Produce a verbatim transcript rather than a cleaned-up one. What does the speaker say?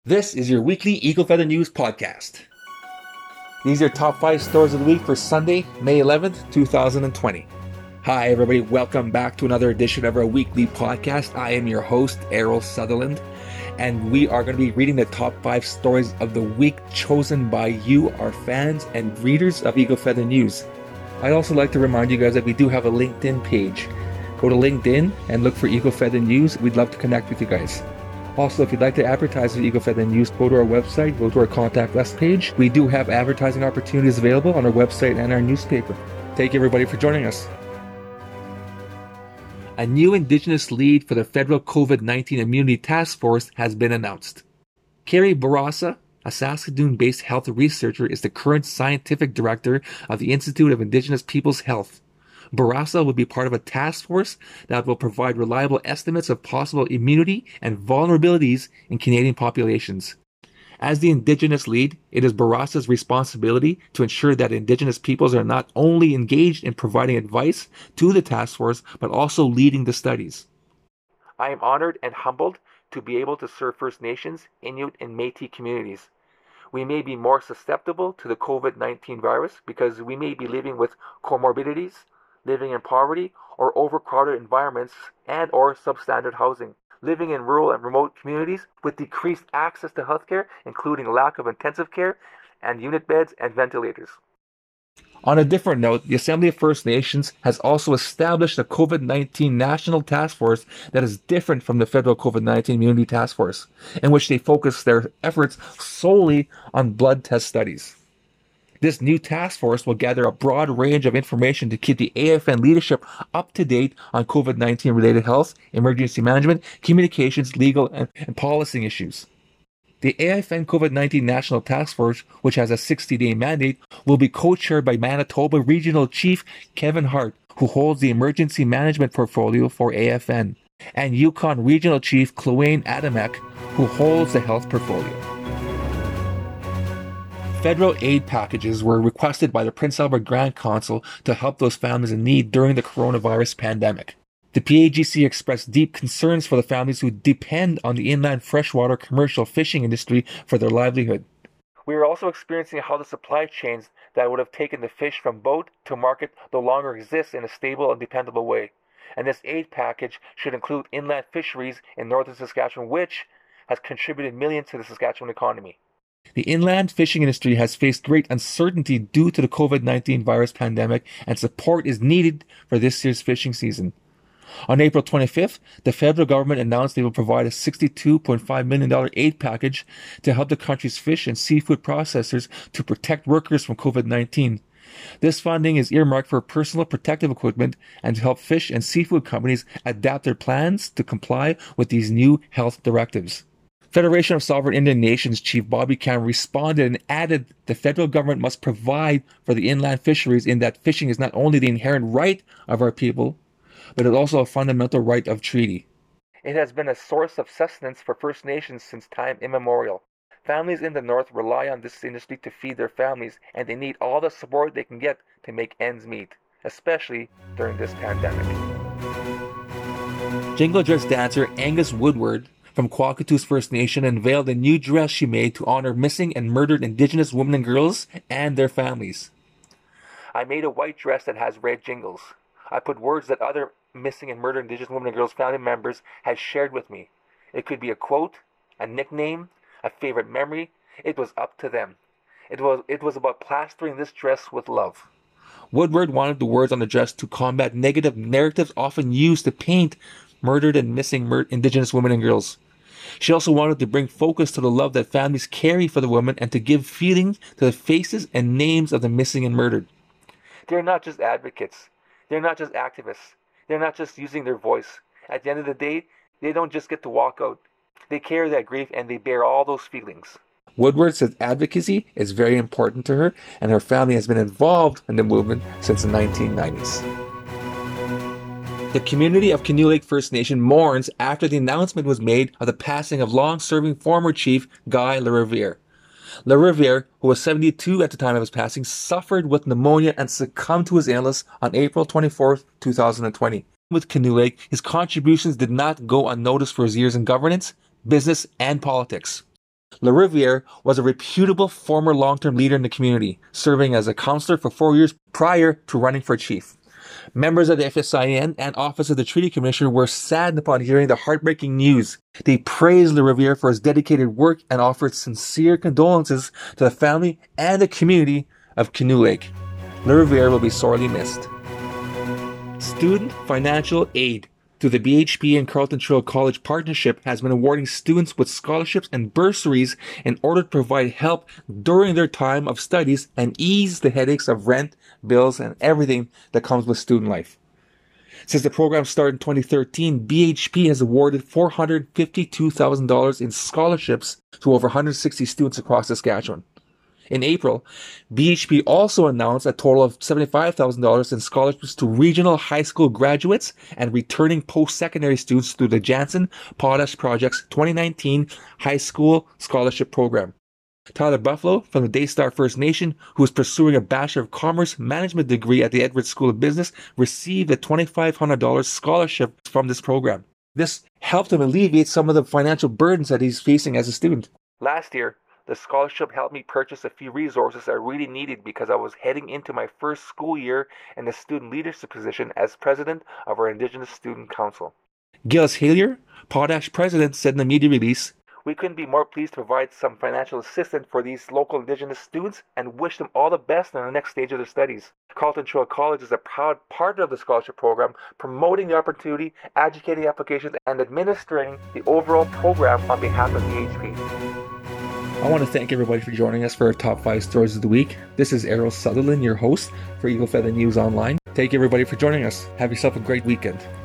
This is your weekly Eagle Feather News podcast. These are your top five stories of the week for Sunday, May eleventh, twenty twenty. Hi everybody, welcome back to another edition of our weekly podcast. I am your host, Errol Sutherland, and we are going to be reading the top five stories of the week chosen by you, our fans and readers of Eagle Feather News. I'd also like to remind you guys that we do have a LinkedIn page. Go to LinkedIn and look for Eagle Feather News. We'd love to connect with you guys. Also, if you'd like to advertise with Eagle Feather News, go to our website, go to our Contact Us page. We do have advertising opportunities available on our website and our newspaper. Thank you everybody for joining us. A new Indigenous lead for the federal COVID nineteen Immunity Task Force has been announced. Carrie Bourassa, a Saskatoon-based health researcher, is the current scientific director of the Institute of Indigenous Peoples' Health. Bourassa will be part of a task force that will provide reliable estimates of possible immunity and vulnerabilities in Canadian populations. As the Indigenous lead, it is Bourassa's responsibility to ensure that Indigenous peoples are not only engaged in providing advice to the task force, but also leading the studies. I am honored and humbled to be able to serve First Nations, Inuit, and Métis communities. We may be more susceptible to the COVID nineteen virus because we may be living with comorbidities, living in poverty or overcrowded environments and or substandard housing, living in rural and remote communities with decreased access to healthcare, including lack of intensive care and unit beds and ventilators. On a different note, the Assembly of First Nations has also established a COVID nineteen National Task Force that is different from the federal COVID nineteen Immunity Task Force, in which they focus their efforts solely on blood test studies. This new task force will gather a broad range of information to keep the A F N leadership up to date on COVID nineteen related health, emergency management, communications, legal, and, and policy issues. The A F N COVID nineteen National Task Force, which has a sixty-day mandate, will be co-chaired by Manitoba Regional Chief Kevin Hart, who holds the emergency management portfolio for A F N, and Yukon Regional Chief Chloane Adamek, who holds the health portfolio. Federal aid packages were requested by the Prince Albert Grand Council to help those families in need during the coronavirus pandemic. The P A G C expressed deep concerns for the families who depend on the inland freshwater commercial fishing industry for their livelihood. We are also experiencing how the supply chains that would have taken the fish from boat to market no longer exist in a stable and dependable way. And this aid package should include inland fisheries in northern Saskatchewan, which has contributed millions to the Saskatchewan economy. The inland fishing industry has faced great uncertainty due to the COVID nineteen virus pandemic, and support is needed for this year's fishing season. On April twenty-fifth, the federal government announced they will provide a sixty-two point five million dollars aid package to help the country's fish and seafood processors to protect workers from COVID nineteen. This funding is earmarked for personal protective equipment and to help fish and seafood companies adapt their plans to comply with these new health directives. Federation of Sovereign Indian Nations Chief Bobby Cameron responded and added the federal government must provide for the inland fisheries in that fishing is not only the inherent right of our people, but it's also a fundamental right of treaty. It has been a source of sustenance for First Nations since time immemorial. Families in the north rely on this industry to feed their families, and they need all the support they can get to make ends meet, especially during this pandemic. Jingle dress dancer Angus Woodward from Kwakatoos First Nation unveiled a new dress she made to honor missing and murdered Indigenous women and girls and their families. I made a white dress that has red jingles. I put words that other missing and murdered Indigenous women and girls family members had shared with me. It could be a quote, a nickname, a favorite memory. It was up to them. It was, it was about plastering this dress with love. Woodward wanted the words on the dress to combat negative narratives often used to paint murdered and missing mur- Indigenous women and girls. She also wanted to bring focus to the love that families carry for the women and to give feeling to the faces and names of the missing and murdered. They're not just advocates. They're not just activists. They're not just using their voice. At the end of the day, they don't just get to walk out. They carry that grief and they bear all those feelings. Woodward says advocacy is very important to her, and her family has been involved in the movement since the nineteen nineties. The community of Canoe Lake First Nation mourns after the announcement was made of the passing of long-serving former chief Guy Lariviere. Lariviere, who was seventy-two at the time of his passing, suffered with pneumonia and succumbed to his illness on April twenty-fourth, twenty twenty. With Canoe Lake, his contributions did not go unnoticed for his years in governance, business, and politics. LaRiviere was a reputable former long-term leader in the community, serving as a counselor for four years prior to running for chief. Members of the F S I N and Office of the Treaty Commissioner were saddened upon hearing the heartbreaking news. They praised LaRiviere for his dedicated work and offered sincere condolences to the family and the community of Canoe Lake. LaRiviere will be sorely missed. Student financial aid through the B H P and Carleton Trail College partnership has been awarding students with scholarships and bursaries in order to provide help during their time of studies and ease the headaches of rent, bills, and everything that comes with student life. Since the program started in twenty thirteen, B H P has awarded four hundred fifty-two thousand dollars in scholarships to over one hundred sixty students across Saskatchewan. In April, B H P also announced a total of seventy-five thousand dollars in scholarships to regional high school graduates and returning post-secondary students through the Jansen Potash Project's twenty nineteen High School Scholarship Program. Tyler Buffalo from the Daystar First Nation, who is pursuing a Bachelor of Commerce Management degree at the Edwards School of Business, received a twenty-five hundred dollars scholarship from this program. This helped him alleviate some of the financial burdens that he's facing as a student. Last year, the scholarship helped me purchase a few resources I really needed because I was heading into my first school year in the student leadership position as president of our Indigenous Student Council. Gillis Halier, Potash president, said in the media release, "We couldn't be more pleased to provide some financial assistance for these local Indigenous students and wish them all the best in the next stage of their studies. Carleton Trail College is a proud partner of the scholarship program, promoting the opportunity, educating applications, and administering the overall program on behalf of B H P." I want to thank everybody for joining us for our top five stories of the week. This is Errol Sutherland, your host for Eagle Feather News Online. Thank you everybody for joining us. Have yourself a great weekend.